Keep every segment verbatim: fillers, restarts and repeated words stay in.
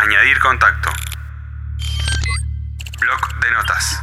Añadir contacto. Bloc de notas.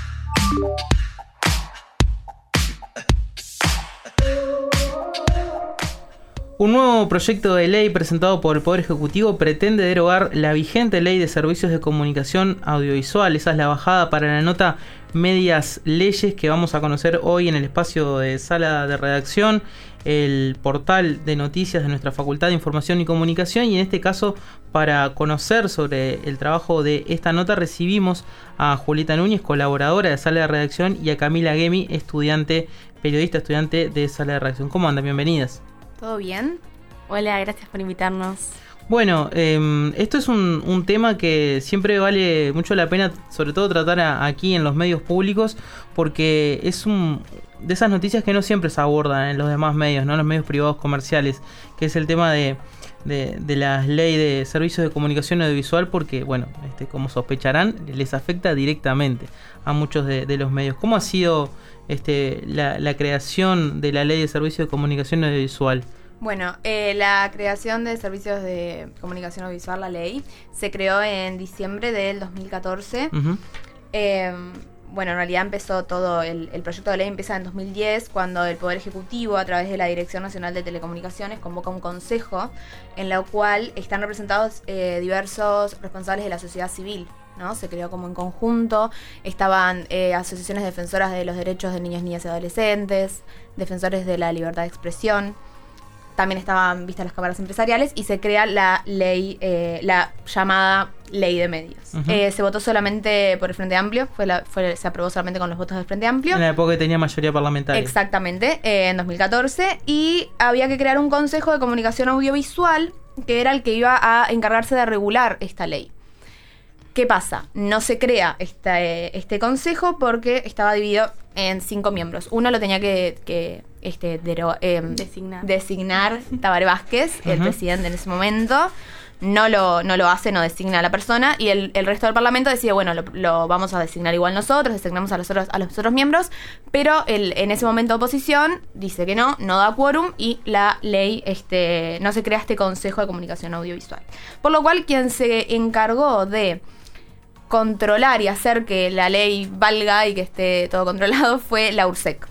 Un nuevo proyecto de ley presentado por el Poder Ejecutivo pretende derogar la vigente Ley de Servicios de Comunicación Audiovisual. Esa es la bajada para la nota Medias Leyes que vamos a conocer hoy en el espacio de Sala de Redacción, el portal de noticias de nuestra Facultad de Información y Comunicación. Y en este caso, para conocer sobre el trabajo de esta nota, recibimos a Julieta Núñez, colaboradora de Sala de Redacción, y a Camila Gemi, estudiante, periodista estudiante de Sala de Redacción. ¿Cómo andan? Bienvenidas. ¿Todo bien? Hola, gracias por invitarnos. Bueno, eh, esto es un, un tema que siempre vale mucho la pena, sobre todo tratar a, aquí en los medios públicos, porque es un de esas noticias que no siempre se abordan en los demás medios, ¿no? En los medios privados comerciales, que es el tema de, de, de la ley de servicios de comunicación audiovisual, porque, bueno, este, como sospecharán, les afecta directamente a muchos de, de los medios. ¿Cómo ha sido este, la, la creación de la ley de servicios de comunicación audiovisual? Bueno, eh, la creación de servicios de comunicación audiovisual, la ley, se creó en diciembre del dos mil catorce. Uh-huh. Eh, bueno, en realidad empezó todo, el, el proyecto de ley empieza en dos mil diez, cuando el Poder Ejecutivo, a través de la Dirección Nacional de Telecomunicaciones, convoca un consejo en la cual están representados eh, diversos responsables de la sociedad civil, ¿no? Se creó como en conjunto, estaban eh, asociaciones defensoras de los derechos de niños, niñas y adolescentes, defensores de la libertad de expresión. También estaban vistas las cámaras empresariales y se crea la ley, eh, la llamada Ley de Medios. Uh-huh. Eh, se votó solamente por el Frente Amplio, fue la, fue, se aprobó solamente con los votos del Frente Amplio. En la época que tenía mayoría parlamentaria. Exactamente, eh, en dos mil catorce. Y había que crear un Consejo de Comunicación Audiovisual que era el que iba a encargarse de regular esta ley. ¿Qué pasa? No se crea esta, eh, este consejo porque estaba dividido en cinco miembros. Uno lo tenía que, que este, dero, eh, designar. designar Tabaré Vázquez, uh-huh. el presidente en ese momento. No lo, no lo hace, no designa a la persona. Y el, el resto del Parlamento decide, bueno, lo, lo vamos a designar igual nosotros, designamos a los otros, a los otros miembros. Pero el, en ese momento oposición dice que no, no da quórum y la ley, este, no se crea este Consejo de Comunicación Audiovisual. Por lo cual, quien se encargó de controlar y hacer que la ley valga y que esté todo controlado fue la URSEC.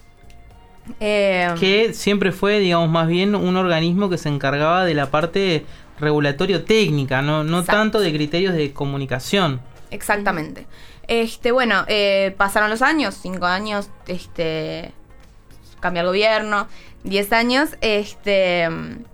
Eh, que siempre fue, digamos, más bien un organismo que se encargaba de la parte regulatorio técnica, no, no tanto de criterios de comunicación. Exactamente. Este, bueno, eh, pasaron los años, cinco años, este, cambia el gobierno, diez años, este.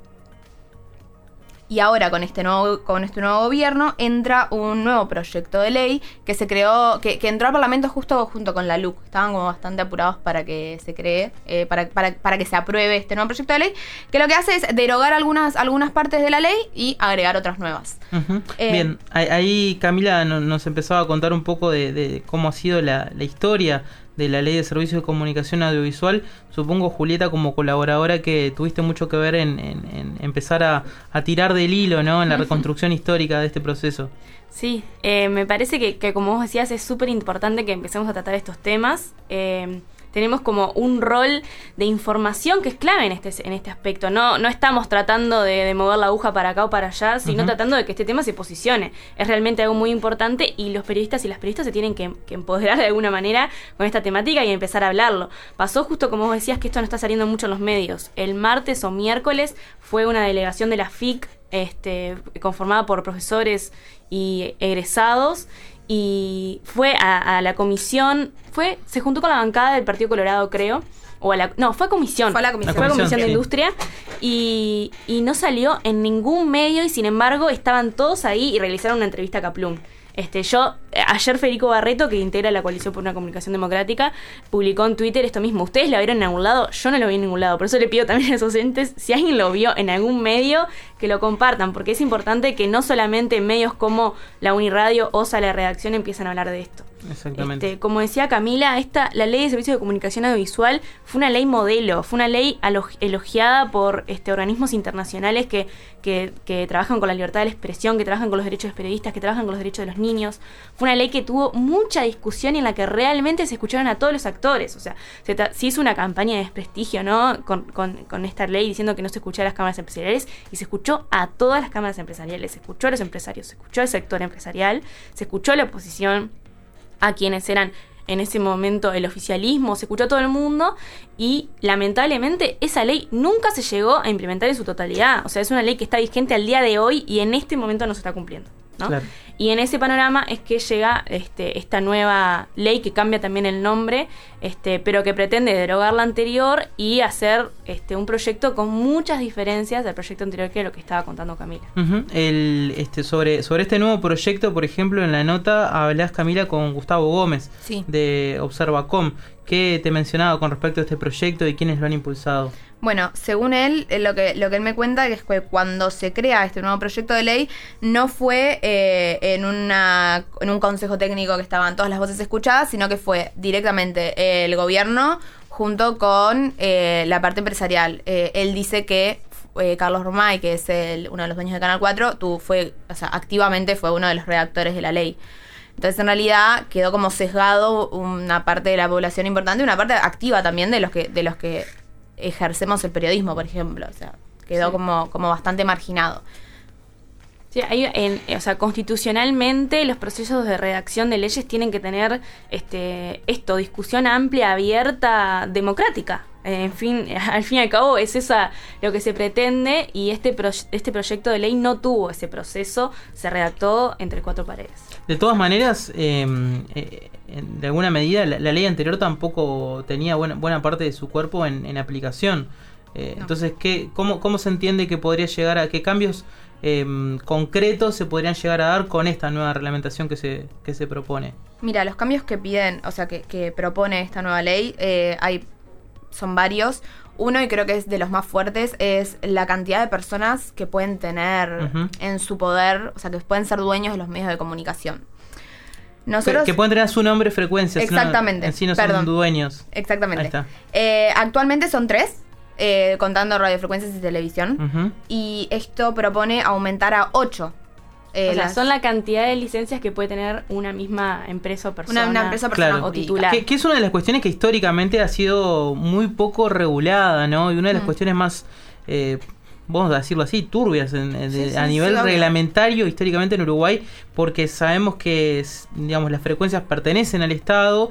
Y ahora con este nuevo con este nuevo gobierno entra un nuevo proyecto de ley que se creó, que, que entró al Parlamento justo junto con la L U C. Estaban como bastante apurados para que se cree, eh, para, para, para que se apruebe este nuevo proyecto de ley, que lo que hace es derogar algunas, algunas partes de la ley y agregar otras nuevas. Uh-huh. Eh, Bien, ahí Camila nos empezaba a contar un poco de, de cómo ha sido la, la historia de la Ley de Servicios de Comunicación Audiovisual. Supongo, Julieta, como colaboradora, que tuviste mucho que ver en, en, en empezar a, a tirar del hilo, ¿no? En la reconstrucción histórica de este proceso. Sí, eh, me parece que, que, como vos decías, es súper importante que empecemos a tratar estos temas. Eh, tenemos como un rol de información que es clave en este, en este aspecto. No, no estamos tratando de, de mover la aguja para acá o para allá, sino uh-huh. tratando de que este tema se posicione. Es realmente algo muy importante y los periodistas y las periodistas se tienen que, que empoderar de alguna manera con esta temática y empezar a hablarlo. Pasó justo como vos decías que esto no está saliendo mucho en los medios. El martes o miércoles fue una delegación de la F I C este, conformada por profesores y egresados, y fue a, a la comisión, fue se juntó con la bancada del Partido Colorado, creo, o a la, no, fue a comisión, fue a la comisión, fue a comisión sí. de industria, y, y no salió en ningún medio, y sin embargo estaban todos ahí y realizaron una entrevista a Kaplum. Este, yo, ayer Federico Barreto, que integra la Coalición por una Comunicación Democrática, publicó en Twitter esto mismo. ¿Ustedes la vieron en algún lado? Yo no lo vi en ningún lado. Por eso le pido también a esos entes, si alguien lo vio en algún medio, que lo compartan, porque es importante que no solamente medios como la Uniradio o Sala de Redacción empiezan a hablar de esto. Exactamente. Este, como decía Camila, esta, la ley de servicios de comunicación audiovisual fue una ley modelo, fue una ley alo- elogiada por este, organismos internacionales que, que, que trabajan con la libertad de la expresión, que trabajan con los derechos de los periodistas, que trabajan con los derechos de los niños. Fue una ley que tuvo mucha discusión y en la que realmente se escucharon a todos los actores. O sea, se, tra- se hizo una campaña de desprestigio, ¿no? Con, con, con esta ley diciendo que no se escuchaba a las cámaras empresariales, y se escuchó a todas las cámaras empresariales, se escuchó a los empresarios, se escuchó al sector empresarial, se escuchó a la oposición, a quienes eran en ese momento el oficialismo, se escuchó a todo el mundo, y lamentablemente esa ley nunca se llegó a implementar en su totalidad. O sea, es una ley que está vigente al día de hoy y en este momento no se está cumpliendo, ¿no? Claro. Y en ese panorama es que llega este, esta nueva ley que cambia también el nombre, este, pero que pretende derogar la anterior y hacer este, un proyecto con muchas diferencias del proyecto anterior, que es lo que estaba contando Camila. Uh-huh. El, este, sobre, sobre este nuevo proyecto, por ejemplo, en la nota hablas, Camila, con Gustavo Gómez, Sí. de Observacom. ¿Qué te mencionaba con respecto a este proyecto y quiénes lo han impulsado? Bueno, según él, eh, lo que lo que él me cuenta es que cuando se crea este nuevo proyecto de ley, no fue eh, en una en un consejo técnico que estaban todas las voces escuchadas, sino que fue directamente el gobierno junto con eh, la parte empresarial. Eh, él dice que eh, Carlos Romay, que es el, uno de los dueños de Canal cuatro, tú fue, o sea, activamente fue uno de los redactores de la ley. Entonces, en realidad, quedó como sesgado una parte de la población importante y una parte activa también de los que de los que ejercemos el periodismo, por ejemplo. O sea, quedó Sí. como, como bastante marginado. Sí, hay, en, o sea, constitucionalmente los procesos de redacción de leyes tienen que tener este, esto, discusión amplia, abierta, democrática. En fin, al fin y al cabo es esa lo que se pretende, y este, pro, este proyecto de ley no tuvo ese proceso, se redactó entre cuatro paredes. De todas maneras, eh, eh, de alguna medida, la, la ley anterior tampoco tenía buena, buena parte de su cuerpo en, en aplicación. Eh, No. Entonces, ¿qué, cómo, ¿cómo se entiende que podría llegar a qué cambios eh, concretos se podrían llegar a dar con esta nueva reglamentación que se, que se propone? Mira, los cambios que piden, o sea, que, que propone esta nueva ley, eh, hay son varios. Uno, y creo que es de los más fuertes, es la cantidad de personas que pueden tener Uh-huh. en su poder, o sea, que pueden ser dueños de los medios de comunicación. Que, Nosotros, que pueden tener a su nombre frecuencias. Exactamente, En sí no perdón. son dueños. Exactamente. Ahí está. Eh, actualmente son tres, eh, contando radiofrecuencias y televisión. Ujú. Y esto propone aumentar a ocho. eh, o sea, las- son la cantidad de licencias que puede tener una misma empresa o persona. una, una empresa personal Claro. o jurídica. titular. Que, que es una de las cuestiones que históricamente ha sido muy poco regulada, ¿no? Y una de las Mm. cuestiones más, eh, vamos a decirlo así, turbias en- en- Sí, sí, a sí, nivel obvio. reglamentario históricamente en Uruguay, porque sabemos que, es, digamos, las frecuencias pertenecen al Estado,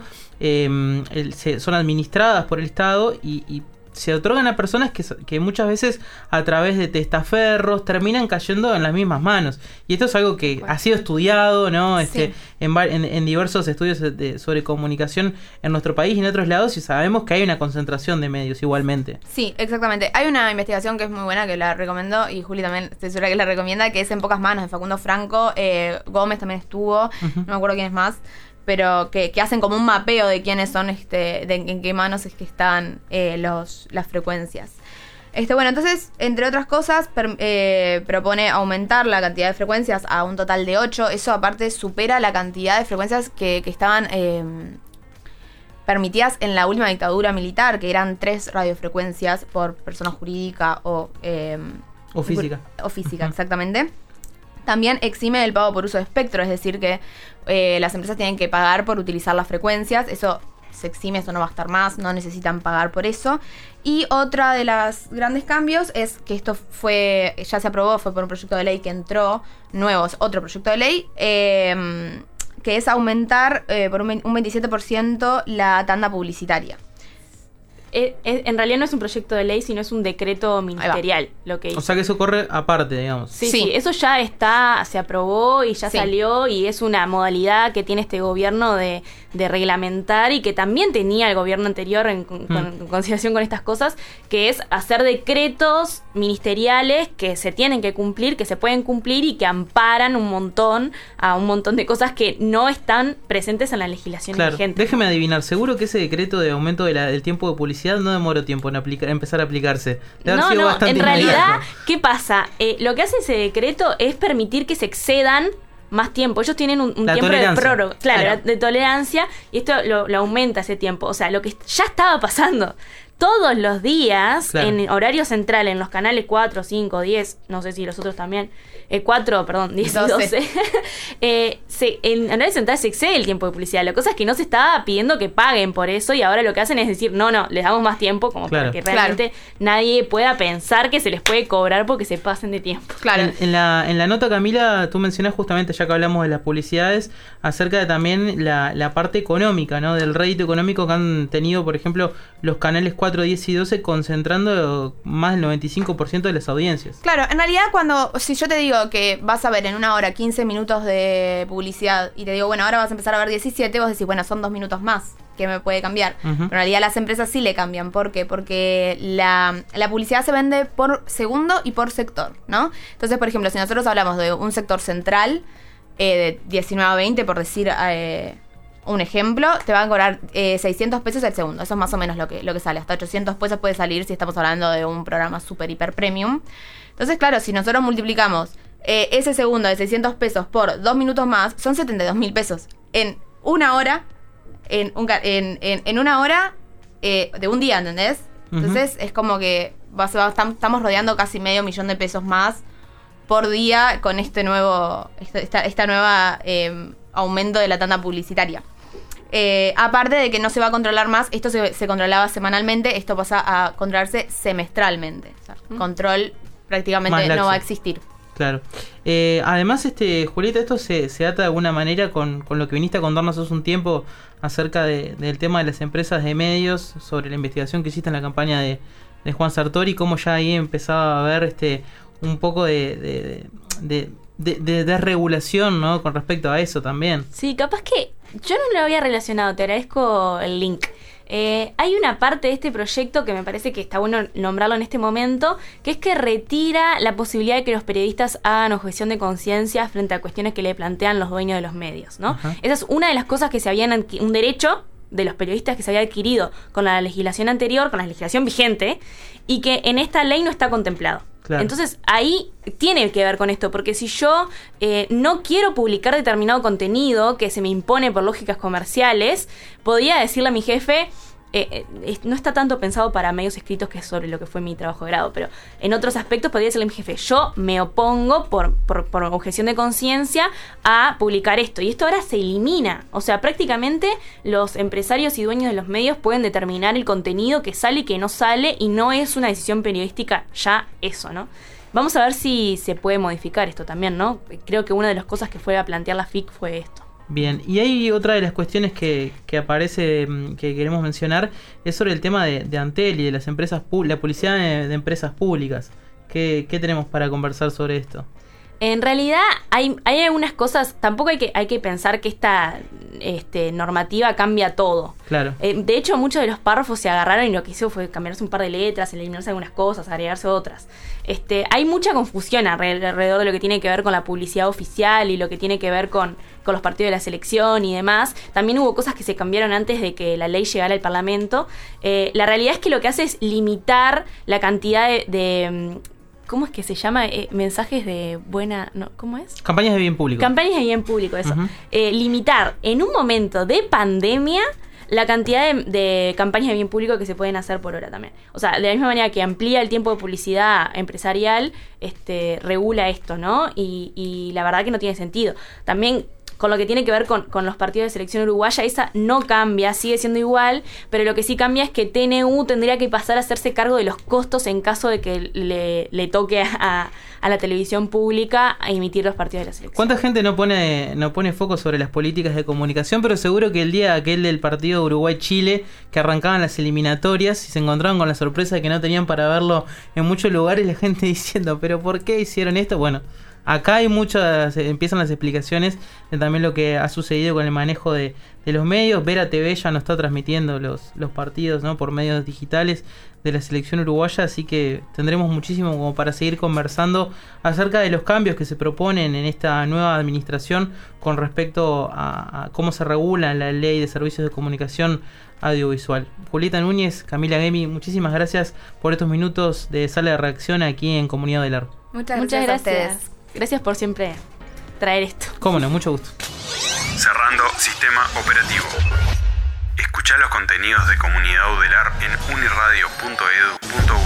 eh, el- se- son administradas por el Estado y, y se otorgan a personas que, s- que muchas veces a través de testaferros terminan cayendo en las mismas manos. Y esto es algo que Bueno. ha sido estudiado, ¿no? Este, Sí. en, va- en, en diversos estudios de- sobre comunicación en nuestro país y en otros lados, y sabemos que hay una concentración de medios igualmente. Sí, exactamente. Hay una investigación que es muy buena, que la recomendó, y Juli también estoy segura que la recomienda, que es En pocas manos, de Facundo Franco. eh, Gómez también estuvo, Ujú. no me acuerdo quién es más, pero que, que hacen como un mapeo de quiénes son, este, de en qué manos es que están eh, los, las frecuencias. Este, bueno, entonces, entre otras cosas, per- eh, propone aumentar la cantidad de frecuencias a un total de ocho. Eso aparte supera la cantidad de frecuencias que, que estaban eh, permitidas en la última dictadura militar, que eran tres radiofrecuencias por persona jurídica o... eh, O física. O física, Ujú. exactamente. También exime el pago por uso de espectro, es decir, que eh, las empresas tienen que pagar por utilizar las frecuencias. Eso se exime, eso no va a estar más, no necesitan pagar por eso. Y otra de los grandes cambios es que esto fue, ya se aprobó, fue por un proyecto de ley que entró nuevo, es otro proyecto de ley, eh, que es aumentar eh, por un, vein- un veintisiete por ciento la tanda publicitaria. Eh, eh, en realidad no es un proyecto de ley, sino es un decreto ministerial lo que hizo. O sea que eso corre aparte, digamos. Sí, Sí. sí, eso ya está, se aprobó y ya Sí. salió, y es una modalidad que tiene este gobierno de, de reglamentar, y que también tenía el gobierno anterior en, con, con- en consideración con estas cosas, que es hacer decretos ministeriales que se tienen que cumplir, que se pueden cumplir y que amparan un montón a un montón de cosas que no están presentes en la legislación Claro, vigente. déjeme adivinar, seguro que ese decreto de aumento de la- del tiempo de publicidad no demoró tiempo en aplicar, empezar a aplicarse. Debe haber No, sido no, bastante en realidad, inmediato. ¿qué pasa? Eh, lo que hace ese decreto es permitir que se excedan más tiempo. Ellos tienen un, un La tiempo de tolerancia. prórroga, claro, Claro. de tolerancia, y esto lo, lo aumenta ese tiempo. O sea, lo que ya estaba pasando todos los días, Claro. en horario central, en los canales cuatro, cinco, diez, no sé si los otros también, eh, cuatro, perdón, diez y doce. doce, eh, se, en horario central se excede el tiempo de publicidad. La cosa es que no se estaba pidiendo que paguen por eso, y ahora lo que hacen es decir, no, no, les damos más tiempo, como Claro. para que realmente nadie pueda pensar que se les puede cobrar porque se pasen de tiempo. Claro. En, en la, en la nota, Camila, tú mencionás justamente, ya que hablamos de las publicidades, acerca de también la, la parte económica, ¿no? Del rédito económico que han tenido, por ejemplo, los canales cuatro, diez y doce, concentrando más del noventa y cinco por ciento de las audiencias. Claro, en realidad cuando, si yo te digo que vas a ver en una hora quince minutos de publicidad y te digo, bueno, ahora vas a empezar a ver diecisiete, vos decís, bueno, son dos minutos más, ¿qué me puede cambiar? Ujú. Pero en realidad las empresas sí le cambian. ¿Por qué? Porque la, la publicidad se vende por segundo y por sector, ¿no? Entonces, por ejemplo, si nosotros hablamos de un sector central, eh, de diecinueve a veinte, por decir eh, un ejemplo, te van a cobrar eh, seiscientos pesos el segundo. Eso es más o menos lo que, lo que sale. Hasta ochocientos pesos puede salir si estamos hablando de un programa super hiper premium. Entonces, claro, si nosotros multiplicamos eh, ese segundo de seiscientos pesos por dos minutos más, son setenta y dos mil pesos. En una hora, en, un, ca- en, en, en una hora eh, de un día, ¿entendés? Entonces, es como que va, se va, tam- estamos rodeando casi medio millón de pesos más por día con este nuevo, esta, esta, esta nueva eh, aumento de la tanda publicitaria. Eh, aparte de que no se va a controlar más, esto se, se controlaba semanalmente, esto pasa a controlarse semestralmente. O sea, control prácticamente Más laxo. no va a existir. Claro. Eh, además, este Julieta, esto se, se ata de alguna manera con, con lo que viniste a contarnos hace un tiempo acerca de, del tema de las empresas de medios, sobre la investigación que hiciste en la campaña de, de Juan Sartori, cómo ya ahí empezaba a haber este un poco de, de, de, de, de desregulación, ¿no? Con respecto a eso también. Sí, capaz que yo no lo había relacionado, te agradezco el link. Eh, hay una parte de este proyecto que me parece que está bueno nombrarlo en este momento, que es que retira la posibilidad de que los periodistas hagan objeción de conciencia frente a cuestiones que le plantean los dueños de los medios, ¿no? Ajá. Esa es una de las cosas que se habían adqui- un derecho de los periodistas que se había adquirido con la legislación anterior, con la legislación vigente, y que en esta ley no está contemplado. Claro. Entonces ahí tiene que ver con esto, porque si yo eh, no quiero publicar determinado contenido que se me impone por lógicas comerciales, podría decirle a mi jefe, eh, eh, no está tanto pensado para medios escritos, que es sobre lo que fue mi trabajo de grado, pero en otros aspectos podría decirle a mi jefe, yo me opongo por, por, por objeción de conciencia a publicar esto, y esto ahora se elimina. O sea, prácticamente los empresarios y dueños de los medios pueden determinar el contenido que sale y que no sale, y no es una decisión periodística ya eso, ¿no? Vamos a ver si se puede modificar esto también, ¿no? Creo que una de las cosas que fue a plantear la F I C fue esto. Bien, y hay otra de las cuestiones que, que aparece, mm, que queremos mencionar, es sobre el tema de, de Antel y de las empresas pu- la publicidad de, de empresas públicas. ¿Qué, ¿Qué tenemos para conversar sobre esto? En realidad hay, hay algunas cosas, tampoco hay que, hay que pensar que esta este, normativa cambia todo. Claro. Eh, de hecho, muchos de los párrafos se agarraron y lo que hizo fue cambiarse un par de letras, eliminarse algunas cosas, agregarse otras. Este, hay mucha confusión alre- alrededor de lo que tiene que ver con la publicidad oficial y lo que tiene que ver con, con los partidos de la selección y demás. También hubo cosas que se cambiaron antes de que la ley llegara al Parlamento. Eh, la realidad es que lo que hace es limitar la cantidad de... de ¿cómo es que se llama? Eh, mensajes de buena... No, ¿cómo es? Campañas de bien público. Campañas de bien público, eso. Ujú. Eh, limitar en un momento de pandemia la cantidad de, de campañas de bien público que se pueden hacer por hora también. O sea, de la misma manera que amplía el tiempo de publicidad empresarial, este, regula esto, ¿no? Y, y la verdad que no tiene sentido. También con lo que tiene que ver con, con los partidos de selección uruguaya, esa no cambia, sigue siendo igual, pero lo que sí cambia es que T N U tendría que pasar a hacerse cargo de los costos en caso de que le, le toque a, a la televisión pública a emitir los partidos de la selección. ¿Cuánta gente no pone no pone foco sobre las políticas de comunicación? Pero seguro que el día aquel del partido Uruguay-Chile, que arrancaban las eliminatorias y se encontraron con la sorpresa de que no tenían para verlo en muchos lugares, la gente diciendo, ¿pero por qué hicieron esto? Bueno, acá hay muchas, empiezan las explicaciones de también lo que ha sucedido con el manejo de, de los medios. Vera T V ya no está transmitiendo los, los partidos, ¿no? Por medios digitales de la selección uruguaya, así que tendremos muchísimo como para seguir conversando acerca de los cambios que se proponen en esta nueva administración con respecto a, a cómo se regula la ley de servicios de comunicación audiovisual. Julieta Núñez, Camila Gemi, muchísimas gracias por estos minutos de sala de reacción aquí en Comunidad del Ar. Muchas gracias, Muchas a gracias. ustedes. Gracias por siempre traer esto. Cómo no, mucho gusto. Cerrando sistema operativo. Escuchá los contenidos de Comunidad Udelar en uniradio punto edu punto